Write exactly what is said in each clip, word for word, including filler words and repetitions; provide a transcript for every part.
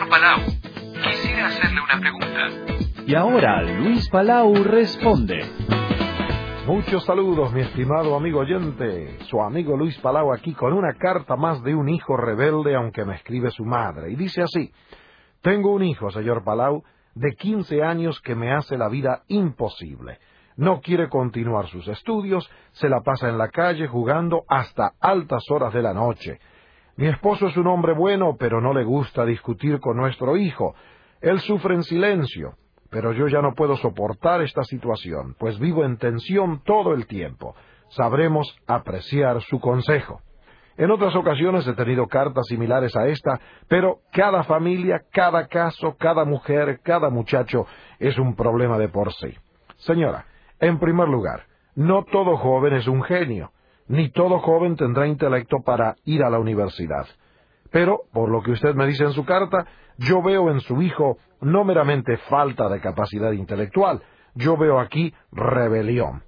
señor Palau, quisiera hacerle una pregunta. Y ahora Luis Palau responde. Muchos saludos, mi estimado amigo oyente. Su amigo Luis Palau aquí con una carta más de un hijo rebelde, aunque me escribe su madre. Y dice así: tengo un hijo, señor Palau, de quince años que me hace la vida imposible. No quiere continuar sus estudios, se la pasa en la calle jugando hasta altas horas de la noche. Mi esposo es un hombre bueno, pero no le gusta discutir con nuestro hijo. Él sufre en silencio, pero yo ya no puedo soportar esta situación, pues vivo en tensión todo el tiempo. Sabremos apreciar su consejo. En otras ocasiones he tenido cartas similares a esta, pero cada familia, cada caso, cada mujer, cada muchacho es un problema de por sí. Señora, en primer lugar, no todo joven es un genio, ni todo joven tendrá intelecto para ir a la universidad. Pero, por lo que usted me dice en su carta, yo veo en su hijo no meramente falta de capacidad intelectual, yo veo aquí rebelión.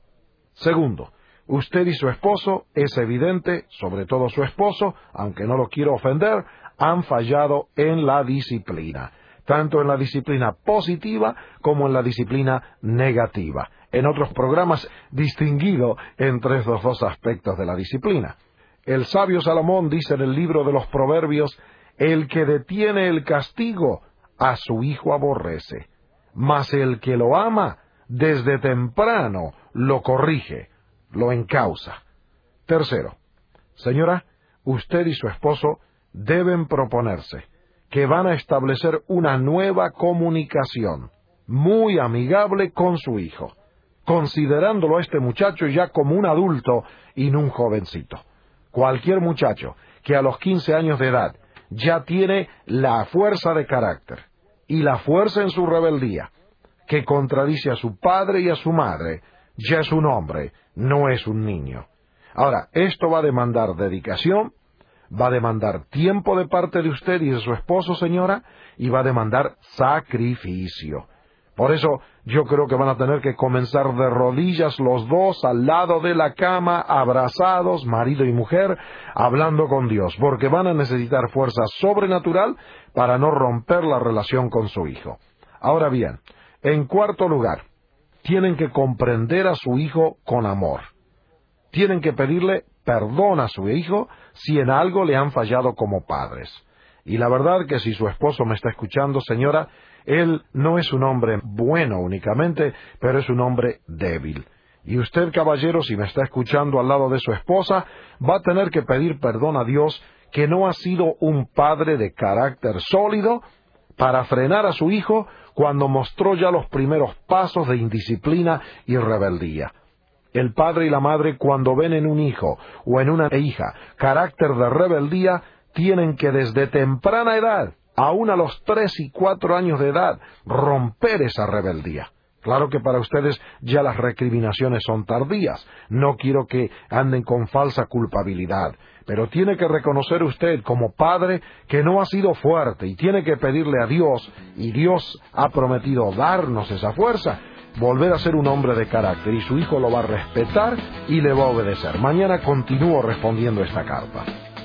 Segundo, usted y su esposo, es evidente, sobre todo su esposo, aunque no lo quiero ofender, han fallado en la disciplina, tanto en la disciplina positiva como en la disciplina negativa. En otros programas, distinguido entre estos dos aspectos de la disciplina. El sabio Salomón dice en el libro de los Proverbios: el que detiene el castigo, a su hijo aborrece, mas el que lo ama, desde temprano lo corrige, lo encausa. Tercero, señora, usted y su esposo deben proponerse que van a establecer una nueva comunicación muy amigable con su hijo, considerándolo a este muchacho ya como un adulto y no un jovencito. Cualquier muchacho que a los quince años de edad ya tiene la fuerza de carácter y la fuerza en su rebeldía, que contradice a su padre y a su madre, ya es un hombre, no es un niño. Ahora, esto va a demandar dedicación, va a demandar tiempo de parte de usted y de su esposo, señora, y va a demandar sacrificio. Por eso, yo creo que van a tener que comenzar de rodillas los dos al lado de la cama, abrazados, marido y mujer, hablando con Dios, porque van a necesitar fuerza sobrenatural para no romper la relación con su hijo. Ahora bien, en cuarto lugar, tienen que comprender a su hijo con amor. Tienen que pedirle perdón a su hijo si en algo le han fallado como padres. Y la verdad que si su esposo me está escuchando, señora, él no es un hombre bueno únicamente, pero es un hombre débil. Y usted, caballero, si me está escuchando al lado de su esposa, va a tener que pedir perdón a Dios que no ha sido un padre de carácter sólido para frenar a su hijo cuando mostró ya los primeros pasos de indisciplina y rebeldía. El padre y la madre, cuando ven en un hijo o en una hija carácter de rebeldía, tienen que desde temprana edad, aún a los tres y cuatro años de edad, romper esa rebeldía. Claro que para ustedes ya las recriminaciones son tardías. No quiero que anden con falsa culpabilidad. Pero tiene que reconocer usted como padre que no ha sido fuerte y tiene que pedirle a Dios, y Dios ha prometido darnos esa fuerza, volver a ser un hombre de carácter, y su hijo lo va a respetar y le va a obedecer. Mañana continúo respondiendo esta carta.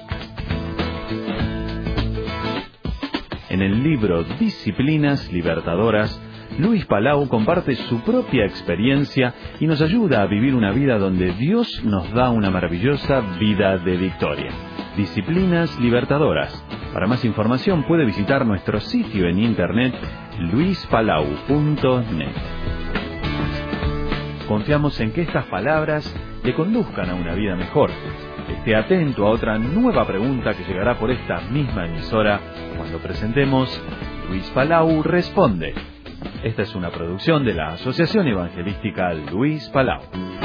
En el libro Disciplinas Libertadoras, Luis Palau comparte su propia experiencia y nos ayuda a vivir una vida donde Dios nos da una maravillosa vida de victoria. Disciplinas Libertadoras. Para más información puede visitar nuestro sitio en internet luis palau punto net. Confiamos en que estas palabras le conduzcan a una vida mejor. Esté atento a otra nueva pregunta que llegará por esta misma emisora cuando presentemos Luis Palau Responde. Esta es una producción de la Asociación Evangelística Luis Palau.